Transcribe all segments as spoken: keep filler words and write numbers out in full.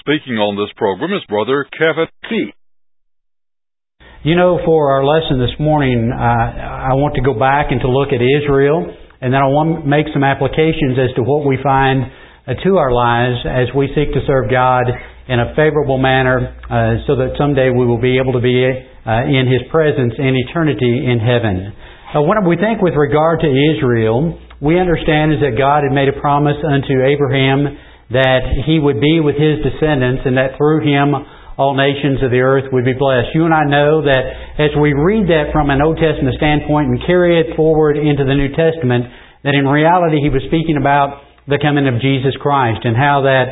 speaking on this program is Brother Kevin T. You know, for our lesson this morning, uh, I want to go back and to look at Israel, and then I want to make some applications as to what we find uh, to our lives as we seek to serve God in a favorable manner, uh, so that someday we will be able to be uh, in His presence in eternity in heaven. Uh, when we think with regard to Israel, we understand is that God had made a promise unto Abraham that he would be with his descendants and that through him all nations of the earth would be blessed. You and I know that as we read that from an Old Testament standpoint and carry it forward into the New Testament, that in reality he was speaking about the coming of Jesus Christ and how that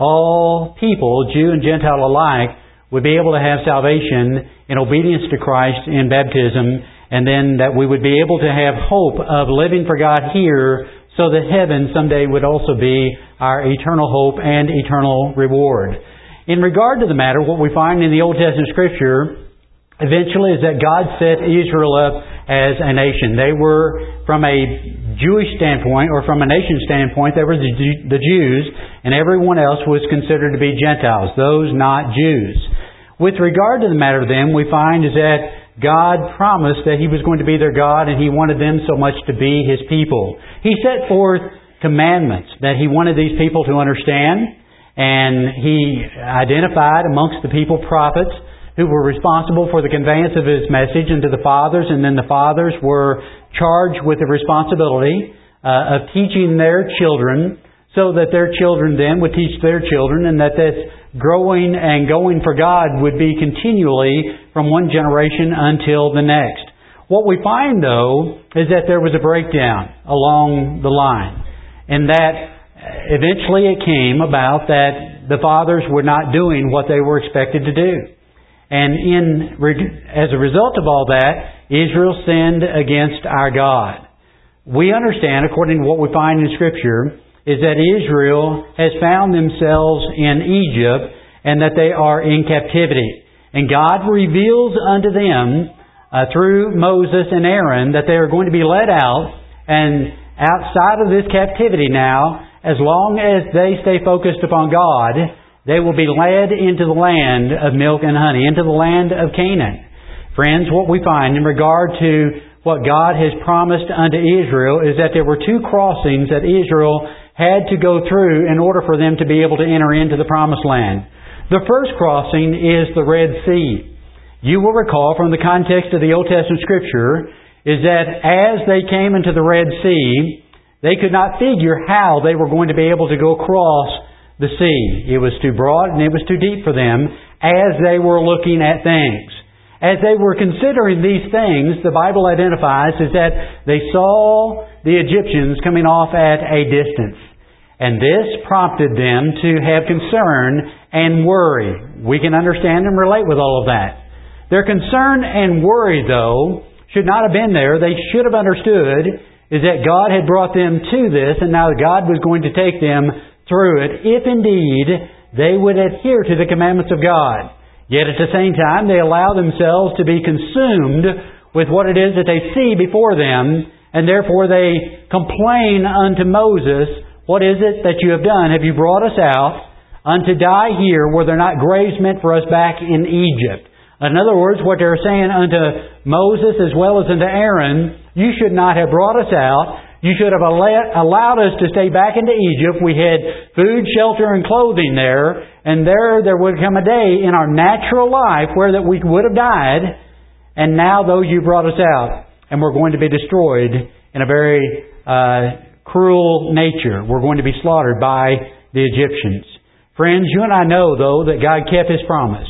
all people, Jew and Gentile alike, would be able to have salvation in obedience to Christ in baptism, and then that we would be able to have hope of living for God here so that heaven someday would also be our eternal hope and eternal reward. In regard to the matter, what we find in the Old Testament Scripture eventually is that God set Israel up as a nation. They were, from a Jewish standpoint, or from a nation standpoint, they were the Jews, and everyone else was considered to be Gentiles, those not Jews. With regard to the matter then, we find is that God promised that He was going to be their God and He wanted them so much to be His people. He set forth commandments that He wanted these people to understand, and He identified amongst the people prophets who were responsible for the conveyance of His message unto the fathers, and then the fathers were charged with the responsibility uh, of teaching their children so that their children then would teach their children, and that this growing and going for God would be continually from one generation until the next. What we find, though, is that there was a breakdown along the line, and that eventually it came about that the fathers were not doing what they were expected to do. And in as a result of all that, Israel sinned against our God. We understand, according to what we find in Scripture, is that Israel has found themselves in Egypt and that they are in captivity. And God reveals unto them uh, through Moses and Aaron that they are going to be led out, and outside of this captivity now, as long as they stay focused upon God, they will be led into the land of milk and honey, into the land of Canaan. Friends, what we find in regard to what God has promised unto Israel is that there were two crossings that Israel had to go through in order for them to be able to enter into the Promised Land. The first crossing is the Red Sea. You will recall from the context of the Old Testament Scripture is that as they came into the Red Sea, they could not figure how they were going to be able to go across the sea. It was too broad and it was too deep for them as they were looking at things. As they were considering these things, the Bible identifies is that they saw the Egyptians coming off at a distance. And this prompted them to have concern and worry. We can understand and relate with all of that. Their concern and worry, though, should not have been there. They should have understood is that God had brought them to this, and now God was going to take them through it, if indeed they would adhere to the commandments of God. Yet at the same time, they allow themselves to be consumed with what it is that they see before them, and therefore they complain unto Moses, "What is it that you have done? Have you brought us out unto die here? Were there not graves meant for us back in Egypt?" In other words, what they're saying unto Moses as well as unto Aaron, you should not have brought us out. You should have allowed us to stay back into Egypt. We had food, shelter, and clothing there. And there, there would come a day in our natural life where that we would have died. And now, though, you brought us out, and we're going to be destroyed in a very uh, cruel nature. We're going to be slaughtered by the Egyptians. Friends, you and I know, though, that God kept His promise.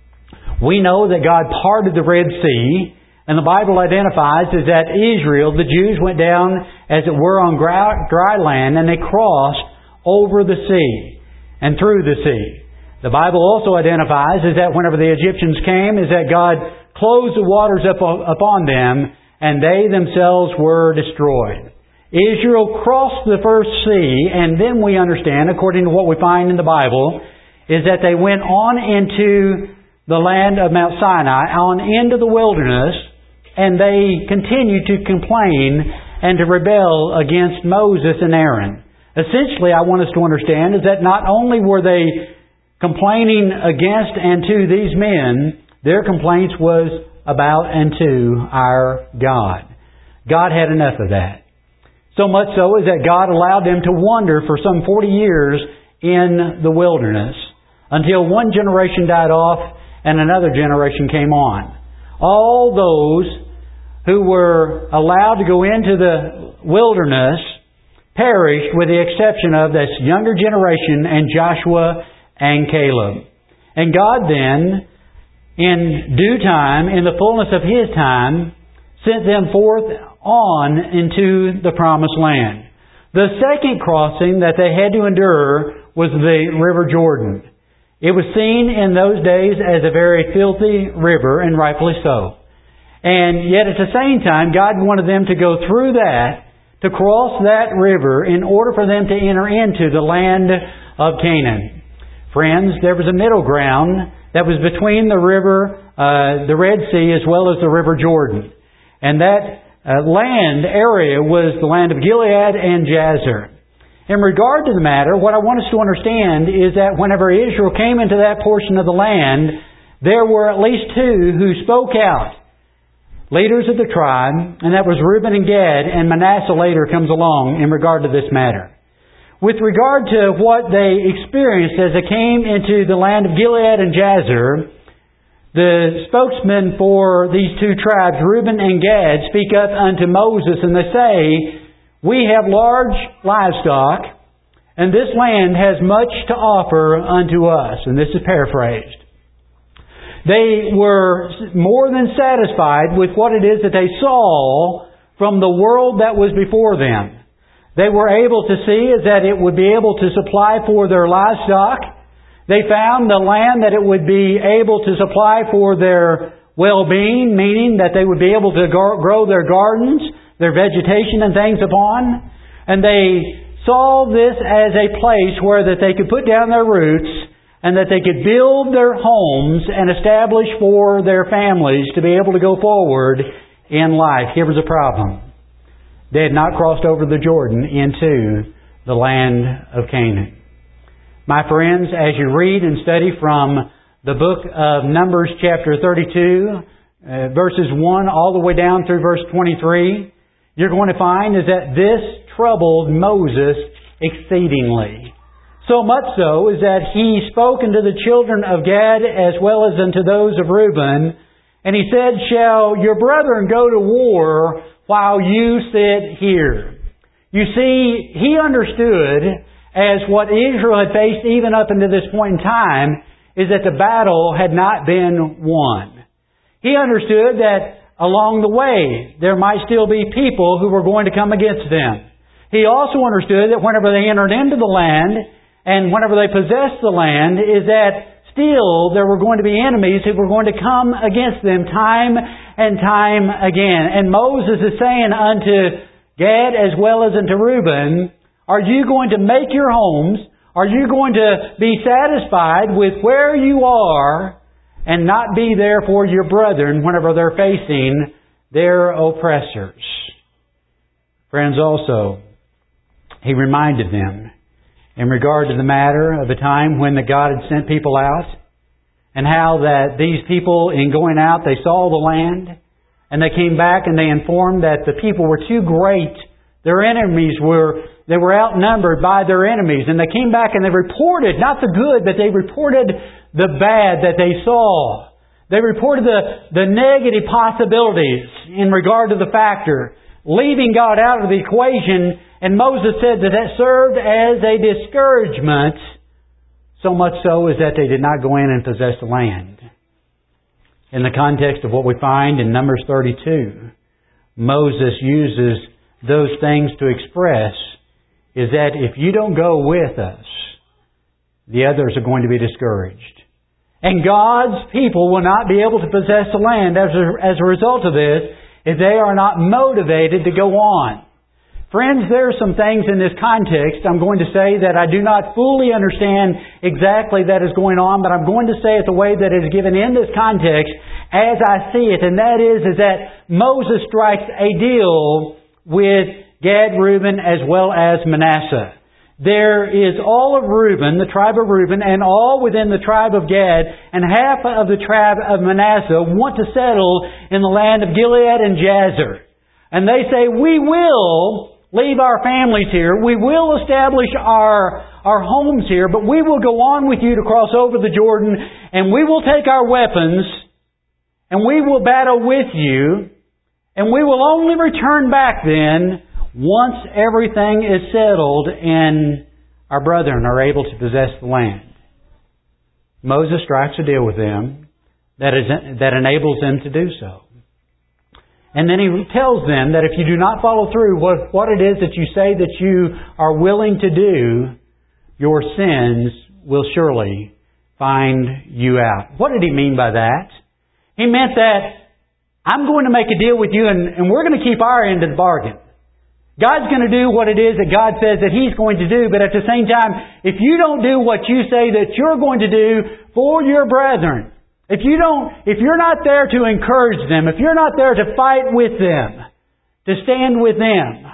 We know that God parted the Red Sea. And the Bible identifies is that Israel, the Jews, went down, as it were, on dry land, and they crossed over the sea and through the sea. The Bible also identifies is that whenever the Egyptians came, is that God closed the waters up upon them, and they themselves were destroyed. Israel crossed the first sea, and then we understand, according to what we find in the Bible, is that they went on into the land of Mount Sinai, on into the wilderness, and they continued to complain and to rebel against Moses and Aaron. Essentially, I want us to understand is that not only were they complaining against and to these men, their complaints was about and to our God. God had enough of that. So much so is that God allowed them to wander for some forty years in the wilderness until one generation died off and another generation came on. All those who were allowed to go into the wilderness perished with the exception of this younger generation and Joshua and Caleb. And God then, in due time, in the fullness of His time, sent them forth on into the promised land. The second crossing that they had to endure was the River Jordan. It was seen in those days as a very filthy river, and rightfully so. And yet at the same time, God wanted them to go through that, to cross that river in order for them to enter into the land of Canaan. Friends, there was a middle ground that was between the river, uh, the Red Sea, as well as the River Jordan. And that uh, land area was the land of Gilead and Jazer. In regard to the matter, what I want us to understand is that whenever Israel came into that portion of the land, there were at least two who spoke out. Leaders of the tribe, and that was Reuben and Gad, and Manasseh later comes along in regard to this matter. With regard to what they experienced as they came into the land of Gilead and Jazer, the spokesmen for these two tribes, Reuben and Gad, speak up unto Moses and they say, "We have large livestock, and this land has much to offer unto us." And this is paraphrased. They were more than satisfied with what it is that they saw from the world that was before them. They were able to see is that it would be able to supply for their livestock. They found the land that it would be able to supply for their well-being, meaning that they would be able to grow their gardens, their vegetation and things upon. And they saw this as a place where that they could put down their roots and that they could build their homes and establish for their families to be able to go forward in life. Here was a problem. They had not crossed over the Jordan into the land of Canaan. My friends, as you read and study from the book of Numbers chapter thirty-two, uh, verses one all the way down through verse twenty-three, you're going to find is that this troubled Moses exceedingly. So much so is that he spoke unto the children of Gad as well as unto those of Reuben, and he said, "Shall your brethren go to war while you sit here?" You see, he understood, as what Israel had faced even up until this point in time, is that the battle had not been won. He understood that along the way there might still be people who were going to come against them. He also understood that whenever they entered into the land and whenever they possessed the land, is that still there were going to be enemies who were going to come against them time and time again. And Moses is saying unto Gad as well as unto Reuben, are you going to make your homes? Are you going to be satisfied with where you are and not be there for your brethren whenever they're facing their oppressors? Friends, also, he reminded them in regard to the matter of a time when the God had sent people out, and how that these people, in going out, they saw the land, and they came back and they informed that the people were too great. Their enemies were, they were outnumbered by their enemies. And they came back and they reported, not the good, but they reported the bad that they saw. They reported the, the negative possibilities in regard to the factor, leaving God out of the equation. And Moses said that that served as a discouragement, so much so as that they did not go in and possess the land. In the context of what we find in Numbers thirty-two, Moses uses those things to express is that if you don't go with us, the others are going to be discouraged. And God's people will not be able to possess the land as a, as a result of this if they are not motivated to go on. Friends, there are some things in this context I'm going to say that I do not fully understand exactly that is going on, but I'm going to say it the way that it is given in this context as I see it. And that is, is that Moses strikes a deal with Gad, Reuben, as well as Manasseh. there is all of Reuben, the tribe of Reuben, and all within the tribe of Gad, and half of the tribe of Manasseh want to settle in the land of Gilead and Jazer. And they say, we will leave our families here. We will establish our, our homes here, but we will go on with you to cross over the Jordan, and we will take our weapons, and we will battle with you, and we will only return back then once everything is settled and our brethren are able to possess the land. Moses strikes a deal with them that is that enables them to do so. And then he tells them that if you do not follow through what, what it is that you say that you are willing to do, your sins will surely find you out. What did he mean by that? He meant that I'm going to make a deal with you and, and we're going to keep our end of the bargain. God's going to do what it is that God says that He's going to do, but at the same time, if you don't do what you say that you're going to do for your brethren, if you don't, if you're not there to encourage them, if you're not there to fight with them, to stand with them,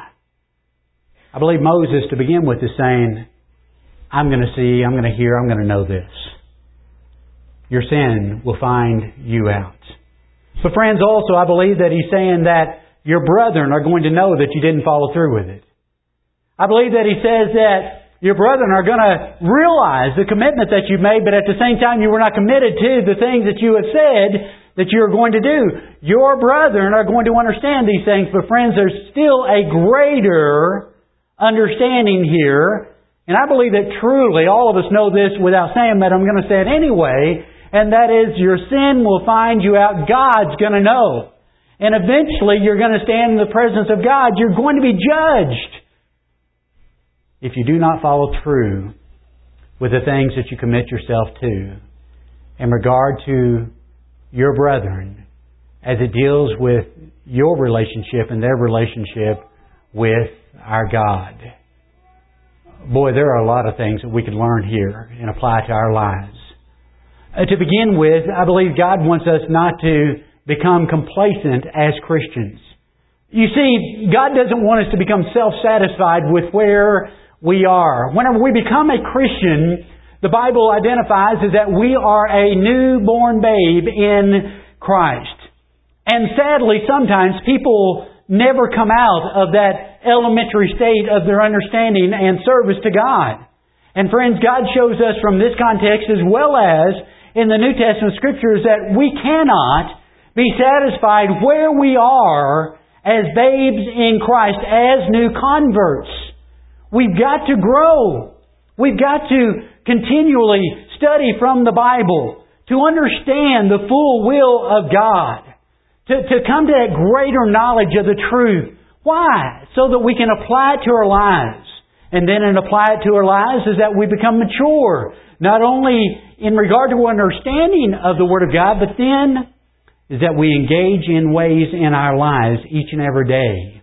I believe Moses, to begin with, is saying, I'm going to see, I'm going to hear, I'm going to know this. Your sin will find you out. But friends, also, I believe that He's saying that your brethren are going to know that you didn't follow through with it. I believe that He says that your brethren are going to realize the commitment that you've made, but at the same time you were not committed to the things that you have said that you're going to do. Your brethren are going to understand these things, but friends, there's still a greater understanding here. And I believe that truly all of us know this without saying that. I'm going to say it anyway. And that is, your sin will find you out. God's going to know. And eventually you're going to stand in the presence of God. You're going to be judged if you do not follow through with the things that you commit yourself to in regard to your brethren as it deals with your relationship and their relationship with our God. Boy, there are a lot of things that we can learn here and apply to our lives. Uh, to begin with, I believe God wants us not to become complacent as Christians. You see, God doesn't want us to become self-satisfied with where we are. Whenever we become a Christian, the Bible identifies as that we are a newborn babe in Christ. And sadly, sometimes people never come out of that elementary state of their understanding and service to God. And friends, God shows us from this context as well as in the New Testament Scriptures that we cannot be satisfied where we are as babes in Christ, as new converts. We've got to grow. We've got to continually study from the Bible to understand the full will of God, to, to come to that greater knowledge of the truth. Why? So that we can apply it to our lives. And then in apply it to our lives is that we become mature, not only in regard to understanding of the Word of God, but then is that we engage in ways in our lives each and every day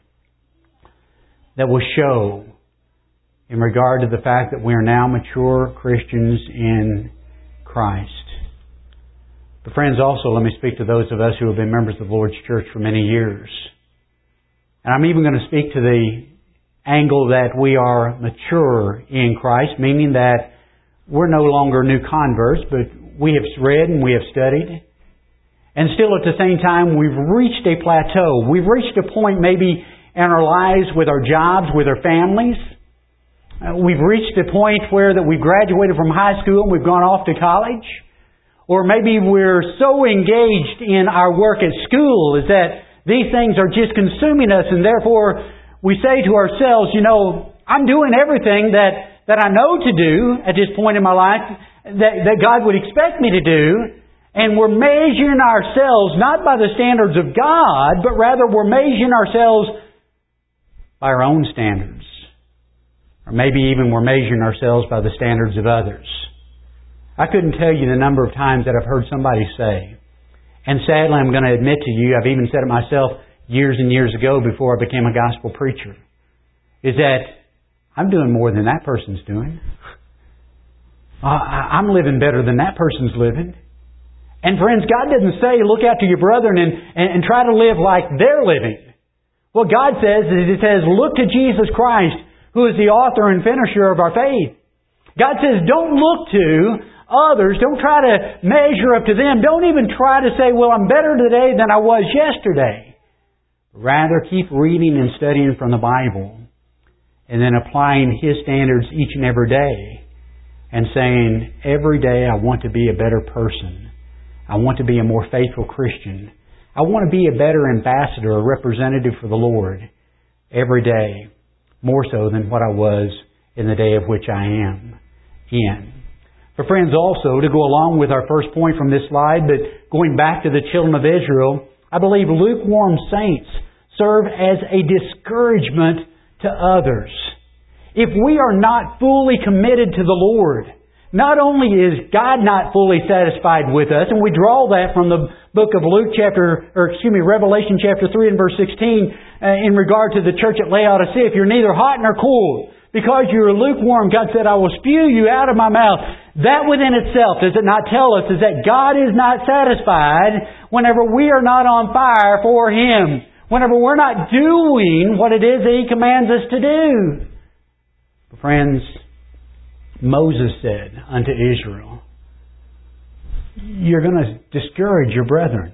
that will show in regard to the fact that we are now mature Christians in Christ. But friends, also let me speak to those of us who have been members of the Lord's church for many years. And I'm even going to speak to the angle that we are mature in Christ, meaning that we're no longer new converts, but we have read and we have studied. And still at the same time, we've reached a plateau. We've reached a point maybe in our lives with our jobs, with our families. Uh, we've reached a point where that we've graduated from high school and we've gone off to college. Or maybe we're so engaged in our work at school is that these things are just consuming us, and therefore we say to ourselves, you know, I'm doing everything that, that I know to do at this point in my life that, that God would expect me to do. And we're measuring ourselves not by the standards of God, but rather we're measuring ourselves by our own standards. Or maybe even we're measuring ourselves by the standards of others. I couldn't tell you the number of times that I've heard somebody say, and sadly I'm going to admit to you, I've even said it myself years and years ago before I became a gospel preacher, is that I'm doing more than that person's doing. I'm living better than that person's living. And friends, God doesn't say, look out to your brethren and, and, and try to live like they're living. What God says is, He says, look to Jesus Christ, who is the author and finisher of our faith. God says, don't look to others. Don't try to measure up to them. Don't even try to say, well, I'm better today than I was yesterday. Rather, keep reading and studying from the Bible and then applying His standards each and every day and saying, every day I want to be a better person. I want to be a more faithful Christian. I want to be a better ambassador, a representative for the Lord every day, more so than what I was in the day of which I am in. For friends, also, to go along with our first point from this slide, but going back to the children of Israel, I believe lukewarm saints serve as a discouragement to others. If we are not fully committed to the Lord, not only is God not fully satisfied with us, and we draw that from the book of Luke chapter, or excuse me, Revelation chapter three and verse sixteen, uh, in regard to the church at Laodicea, if you're neither hot nor cold, because you're lukewarm, God said, I will spew you out of my mouth. That within itself, does it not tell us, is that God is not satisfied whenever we are not on fire for Him. Whenever we're not doing what it is that He commands us to do. But friends, Moses said unto Israel, you're going to discourage your brethren.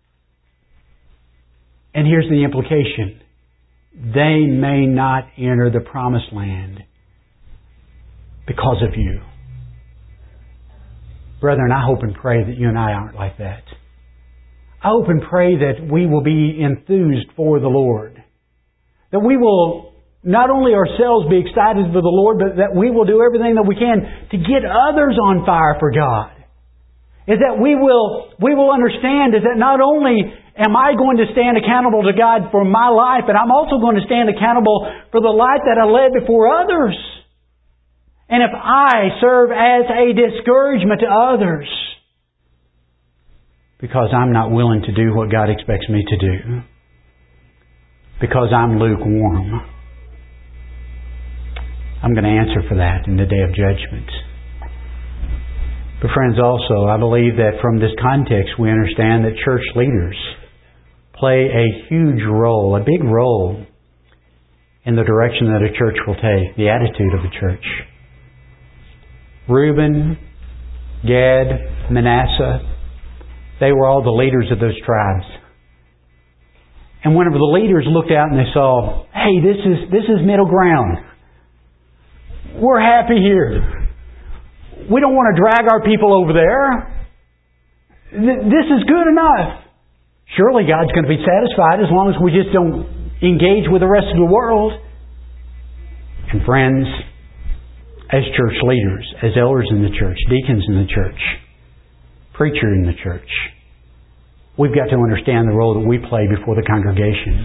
And here's the implication. They may not enter the promised land because of you. Brethren, I hope and pray that you and I aren't like that. I hope and pray that we will be enthused for the Lord. That we will not only ourselves be excited for the Lord, but that we will do everything that we can to get others on fire for God. Is that we will, we will understand is that not only am I going to stand accountable to God for my life, but I'm also going to stand accountable for the life that I led before others. And if I serve as a discouragement to others, because I'm not willing to do what God expects me to do, because I'm lukewarm, I'm going to answer for that in the day of judgment. But friends, also, I believe that from this context we understand that church leaders play a huge role, a big role in the direction that a church will take, the attitude of the church. Reuben, Gad, Manasseh, they were all the leaders of those tribes. And whenever the leaders looked out and they saw, hey, this is this is middle ground. We're happy here. We don't want to drag our people over there. This is good enough. Surely God's going to be satisfied as long as we just don't engage with the rest of the world. And friends, as church leaders, as elders in the church, deacons in the church, preacher in the church, we've got to understand the role that we play before the congregation.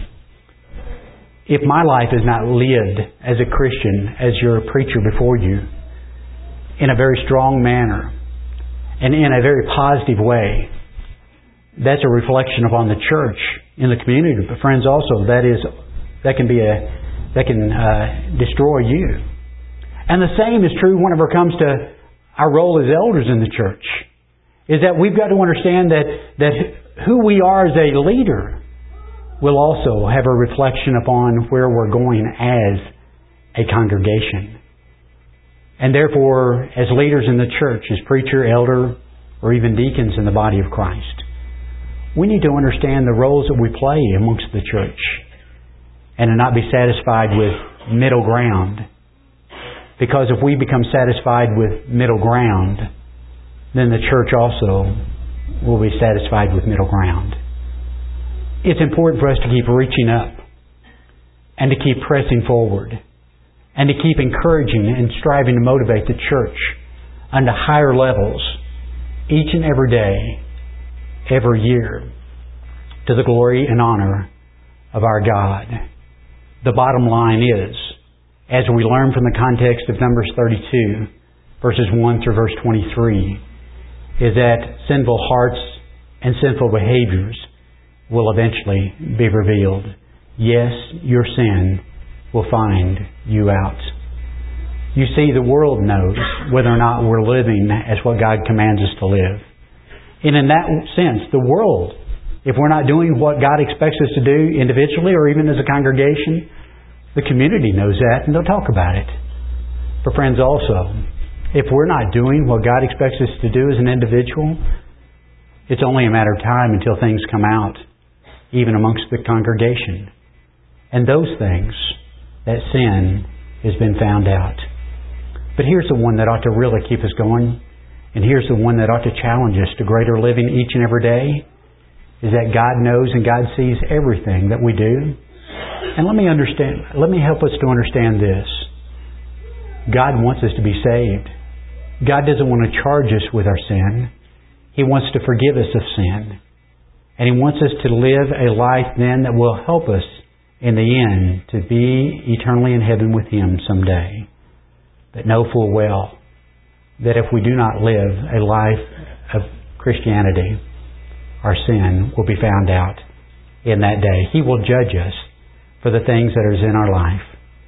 If my life is not lived as a Christian, as your preacher before you, in a very strong manner, and in a very positive way, that's a reflection upon the church in the community. But friends, also that is that can be a that can uh, destroy you. And the same is true whenever it comes to our role as elders in the church. Is that we've got to understand that that who we are as a leader will also have a reflection upon where we're going as a congregation. And therefore, as leaders in the church, as preacher, elder, or even deacons in the body of Christ, we need to understand the roles that we play amongst the church and to not be satisfied with middle ground. Because if we become satisfied with middle ground, then the church also will be satisfied with middle ground. It's important for us to keep reaching up and to keep pressing forward and to keep encouraging and striving to motivate the church unto higher levels each and every day, every year, to the glory and honor of our God. The bottom line is, as we learn from the context of Numbers thirty-two, verses one through verse twenty-three, is that sinful hearts and sinful behaviors will eventually be revealed. Yes, your sin will find you out. You see, the world knows whether or not we're living as what God commands us to live. And in that sense, the world, if we're not doing what God expects us to do individually or even as a congregation, The community knows that, and they'll talk about it. But friends, also, if we're not doing what God expects us to do as an individual, it's only a matter of time until things come out, even amongst the congregation. And those things, that sin, has been found out. But here's the one that ought to really keep us going, and here's the one that ought to challenge us to greater living each and every day, is that God knows and God sees everything that we do. And let me understand, let me help us to understand this. God wants us to be saved. God doesn't want to charge us with our sin. He wants to forgive us of sin. And He wants us to live a life then that will help us in the end to be eternally in heaven with Him someday. But know full well that if we do not live a life of Christianity, our sin will be found out in that day. He will judge us for the things that are in our life.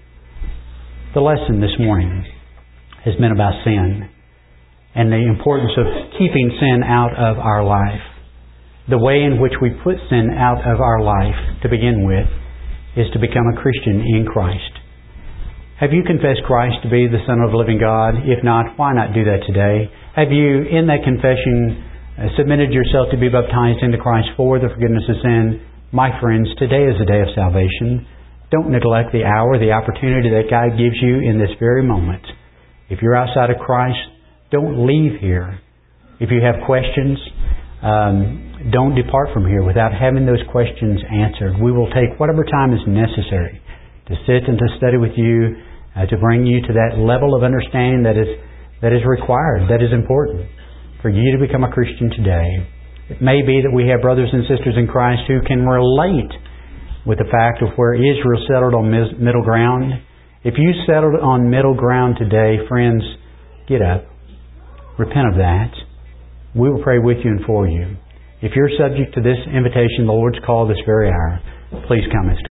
The lesson this morning has been about sin and the importance of keeping sin out of our life. The way in which we put sin out of our life to begin with is to become a Christian in Christ. Have you confessed Christ to be the Son of the living God? If not, why not do that today? Have you, in that confession, uh, submitted yourself to be baptized into Christ for the forgiveness of sin? My friends, today is the day of salvation. Don't neglect the hour, the opportunity that God gives you in this very moment. If you're outside of Christ, don't leave here. If you have questions, um, don't depart from here without having those questions answered. We will take whatever time is necessary to sit and to study with you, uh, to bring you to that level of understanding that is that is required, that is important for you to become a Christian today. It may be that we have brothers and sisters in Christ who can relate with the fact of where Israel settled on middle ground. If you settled on middle ground today, friends, get up. Repent of that. We will pray with you and for you. If you're subject to this invitation, the Lord's call this very hour, please come.